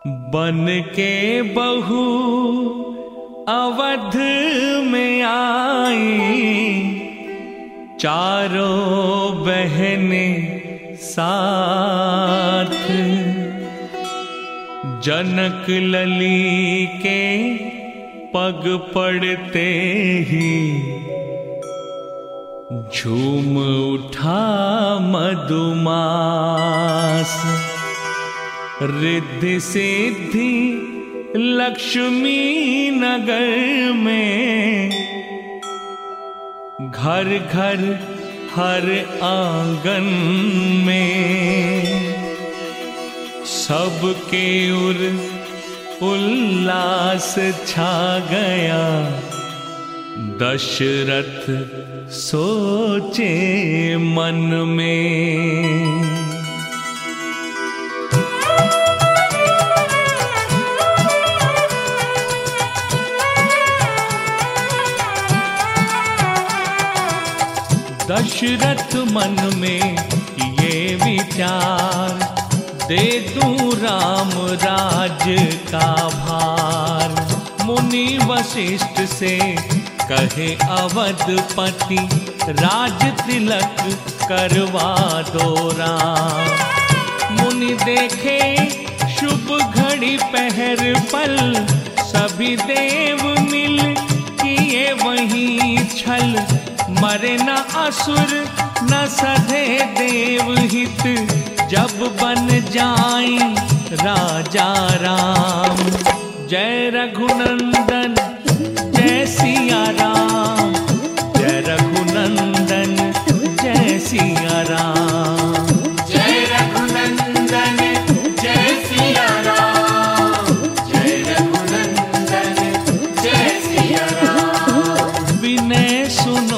बन के बहू अवध में आई, चारों बहनें साथ। जनक लली के पग पड़ते ही झूम उठा मधुमास। रिद्धि सिद्धि लक्ष्मी नगर में, घर घर हर आंगन में, सबके उल्लास छा गया। दशरथ सोचे मन में, दशरथ मन में ये विचार, दे दूं राम राज का भार। मुनि वशिष्ठ से कहे अवधपति, राज तिलक करवा दो राम। मुनि देखे शुभ घड़ी पहर पल, सभी देव मिल किए वहीं छल। मरे न असुर न सधे देवहित, जब बन जाई राजा राम। जय रघुनंदन जय सिया राम, जय रघुनंदन जय सिया राम। जय रघुनंदन जय सिया राम, जय रघुनंदन जय सिया राम। विनय सुनो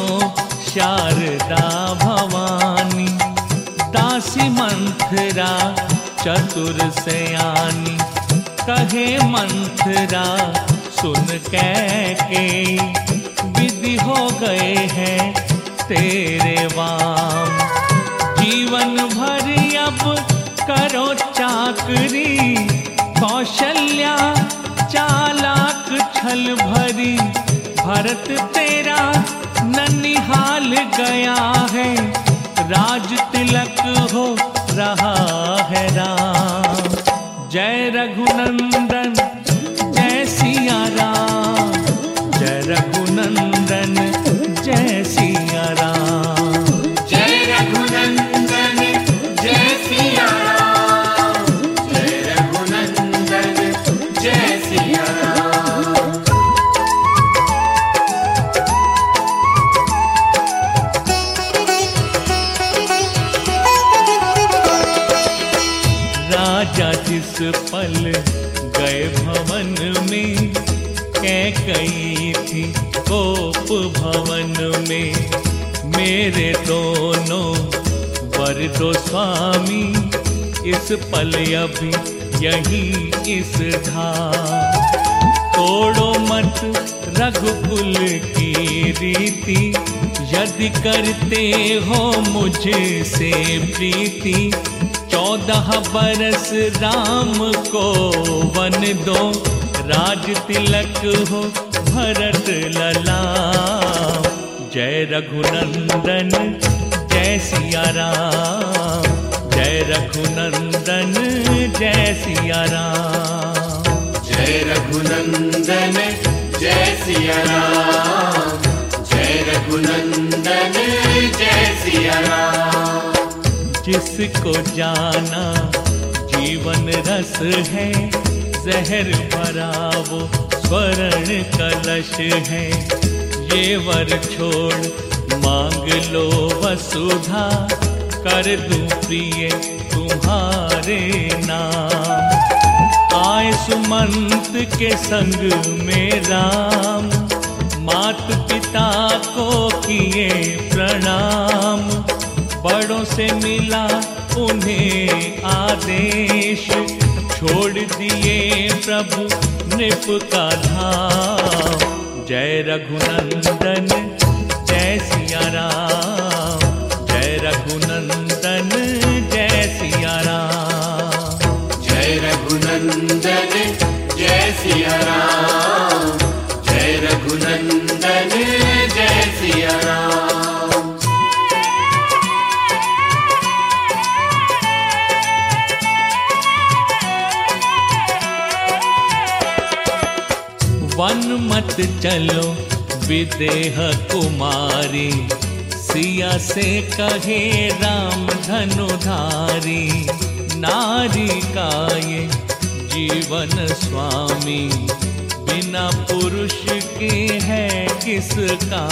शारदा भवानी, दासी मंथरा चतुर सयानी। कहे मंथरा सुन कैकेयी, विधि हो गए हैं तेरे वाम। जीवन भर अब करो चाकरी, कौशल्या चालाक छल भरी। भरत तेरा ननिहाल गया है, राज तिलक हो रहा है राम। जय रघुनंदन जय सिया राम, जय रघुनंदन जय सिया राम। जय रघुनंदन जय सिया राम, जय रघुनंदन जय सिया राम। राजा जिस पल गए भवन में, कैकेयी थी गोप भवन में। मेरे दोनों वर दो स्वामी, इस पल अभी यही इस धाम। तोड़ो मत रघुकुल की रीति, यदि करते हो मुझसे प्रीति। 14 बरस राम को वन दो, राज तिलक हो भरत लला। जय रघुनंदन जय सिया राम, जय रघुनंदन जय सिया राम। जय रघुनंदन जय सिया राम, जय रघुनंदन जय सिया राम। जिसको जाना जीवन रस है, जहर भरा वो स्वर्ण कलश है। ये वर छोड़ मांग लो वसुधा, कर दूं प्रिय तुम्हारे नाम। आए सुमंत के संग में राम, मात पिता को किए प्रणाम। बड़ों से मिला उन्हें आदेश, छोड़ दिए प्रभु नृप का धाम। जय रघुनंदन जय सिया राम, जय रघुनंदन जय सिया राम। जय रघु रघुनंदन जय सिया राम, जय रघुनंदन जय सिया राम। वन मत चलो विदेह कुमारी, सिया से कहे राम धनुधारी। नारी का ये जीवन स्वामी, बिना पुरुष के है किसका।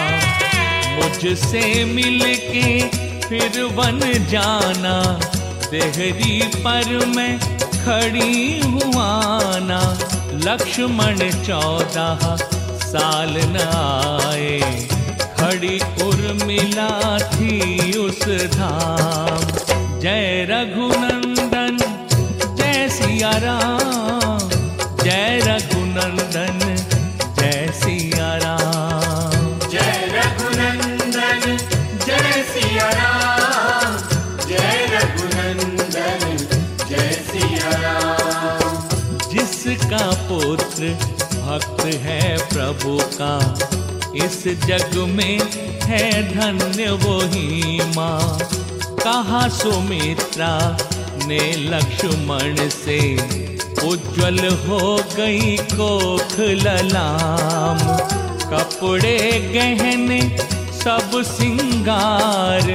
मुझसे मिलके फिर वन जाना, देहरी पर मैं खड़ी हुआ ना। लक्ष्मण 14 साल न आए, खड़ी उर्मिला थी उस धाम। जय रघुनंदन जय सिया राम, जय रघुनंदन जय सिया राम। जय रघुनंदन जय सिया राम, जय रघुनंदन जय सिया राम। जिसका पुत्र भक्त है प्रभु का, इस जग में है धन्य वही माँ। कहा सुमित्रा ने लक्ष्मण से, उज्जवल हो गई कोख ललाम। कपड़े गहने सब सिंगार,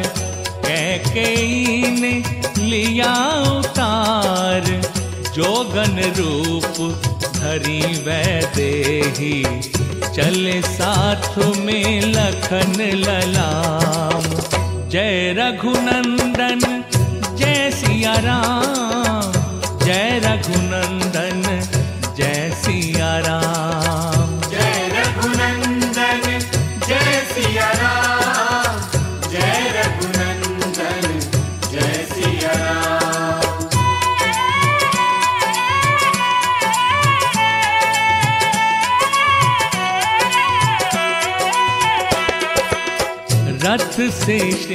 कैकेयी ने लिया उतार। जोगन रूप धरी वैदेही, चले साथ में लखन ललाम। जय रघुनंदन जय सिया राम, जय रघुनंदन जय सिया राम। जय रघुनंदन जय सिया राम, जय रघुनंदन जय सिया राम। रथ से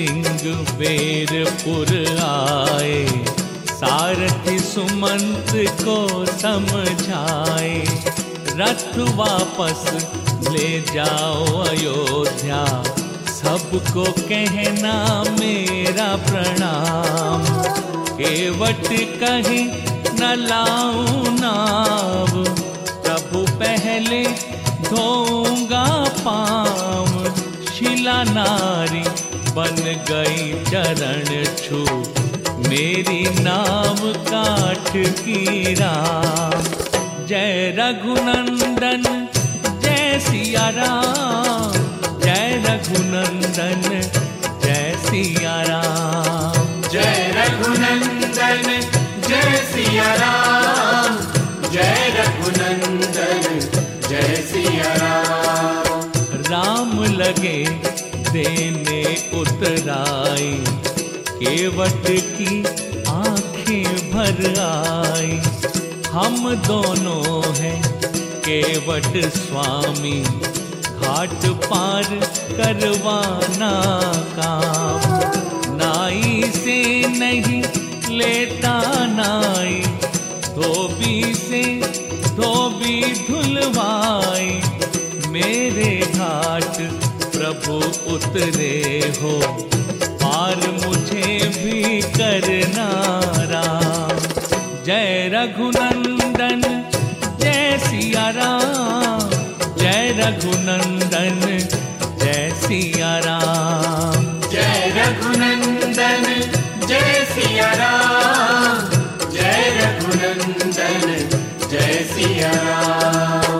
श्रृंगवेरपुर आए, सारथी सुमंत को समझाए। रथ वापस ले जाओ अयोध्या, सबको कहना मेरा प्रणाम। केवट कहे न लाऊं नाव, प्रभु पहले धोऊंगा पाँव। शिला नारी बन गई चरण छू, मेरी नाव काठ की राम। जय रघुनंदन जय सिया राम, जय रघुनंदन जय सिया राम। जय रघुनंदन जय सिया राम, जय रघुनंदन जय सिया राम। राम लगे देने उतराई, केवट की आंखें भर आई। हम दोनों हैं केवट स्वामी, घाट पार करवाना काम। नाई से नहीं लेता नाई, धोबी से धोबी धुलवाई। मेरे घाट प्रभु उतरे हो, पार मुझे भी करना राम। जय रघुनंदन जय सिया राम, जय रघुनंदन जय सिया राम। जय रघुनंदन जय सिया राम, जय रघुनंदन जय सिया राम।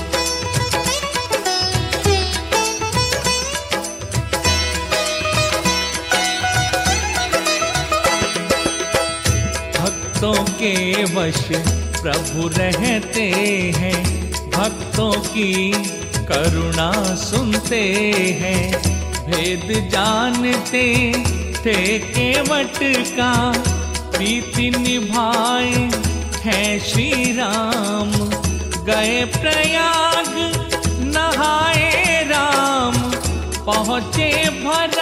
भक्तों के वश प्रभु रहते हैं, भक्तों की करुणा सुनते हैं। भेद जानते थे केवट का, प्रीति निभाए हैं श्री राम। गए प्रयाग नहाए राम, पहुँचे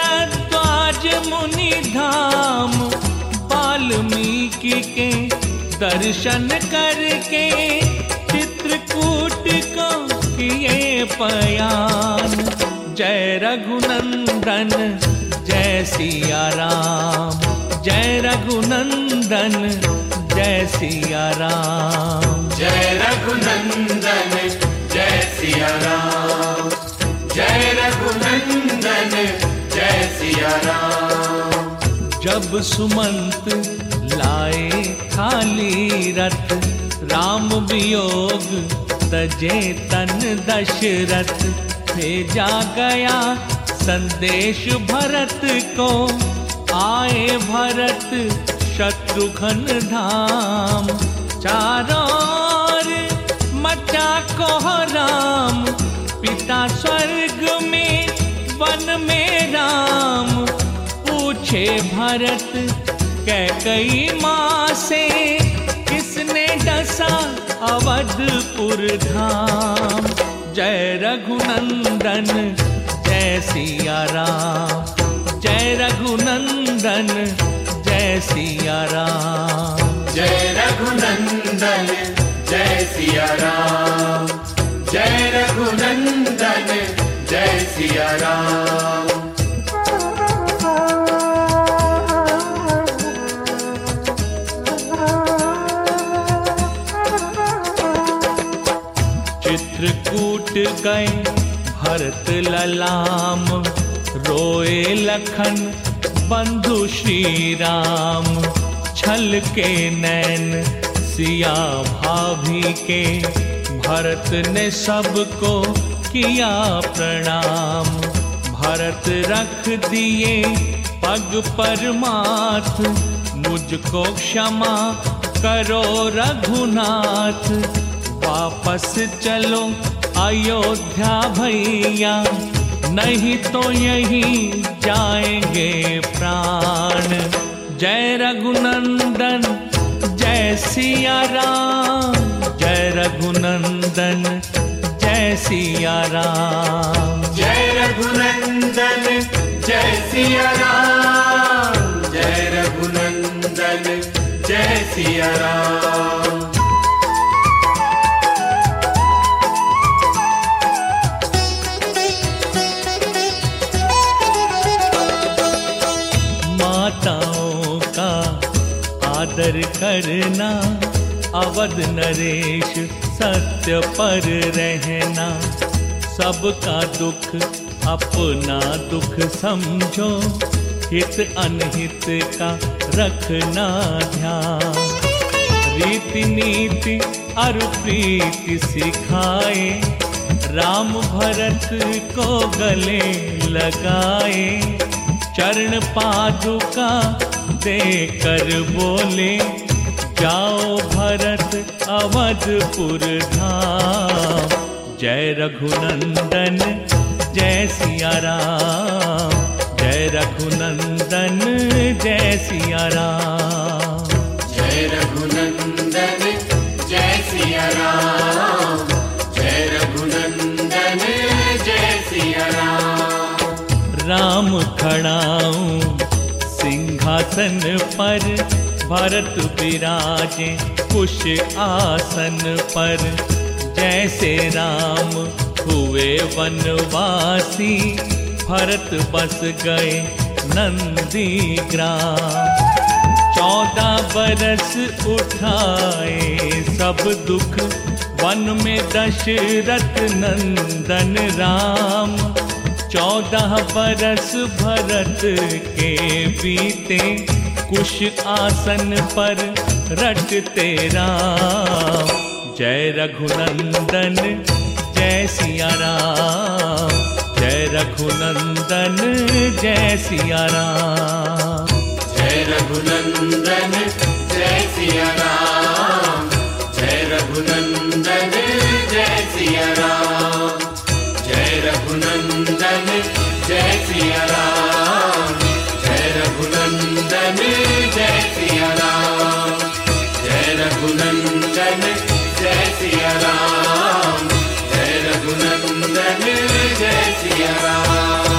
भरद्वाज मुनि धाम। वाल्मीकि के दर्शन करके चित्रकूट को किए पयान। जय रघुनंदन जय सिया राम, जय रघुनंदन जय सिया राम। जय रघुनंदन जय सिया राम, जय रघुनंदन जय सिया राम। जब सुमंत लाए खाली रथ, राम वियोग तजे तन दशरथ। भेजा गया संदेश भरत को, आए भरत शत्रुघ्न धाम। चारों ओर मचा कोहराम, पिता स्वर्ग में वन में राम। पूछे भरत कैकई माँ से, किसने डसा अवधपुर धाम। जय रघुनंदन जय सिया राम, जय रघुनंदन जय सिया राम। जय रघुनंदन जय सिया राम, जय रघुनंदन जय सिया राम। चित्रकूट गए भरत ललाम, रोए लखन बंधु श्री राम। छल के नैन सिया भाभी के, भरत ने सबको किया प्रणाम। भरत रख दिए पग पर माथ, मुझको क्षमा करो रघुनाथ। वापस चलो अयोध्या भैया, नहीं तो यहीं जाएंगे प्राण। जय रघुनंदन जय सिया राम, जय रघुनंदन जय सिया राम। जय रघुनंदन जय सिया राम, जय रघुनंदन जय सिया राम। माताओं का आदर करना, अवध नरेश सत्य पर रहना। सबका दुख अपना दुख समझो, हित अनहित का रखना ध्यान। रीति नीति और प्रीति सिखाए, राम भरत को गले लगाए। चरण पादुका देकर बोले, जाओ भरत अवधपुर धाम। जय रघुनंदन जय सिया राम, जय रघुनंदन जय सिया राम। जय रघुनंदन जय सिया राम, जय रघुनंदन जय सिया राम। राम खड़ाऊं सिंहासन पर, भरत विराजे कुश आसन पर। जैसे राम हुए वनवासी, भरत बस गए नंदी ग्राम। 14 बरस उठाए सब दुख, वन में दशरथ नंदन राम। 14 बरस भरत के बीते, कुश आसन पर रटते राम। जय रघुनंदन जय सिया राम, जय रघुनंदन जय सिया राम। जय रघुनंदन जय सिया राम, जय रघुनंदन जय सिया राम। जय रघुनंदन जय सिया राम, जय रघुनंदन जय सिया राम। जय रघुनंदन जय सिया राम, जय रघुनंदन जय सिया राम।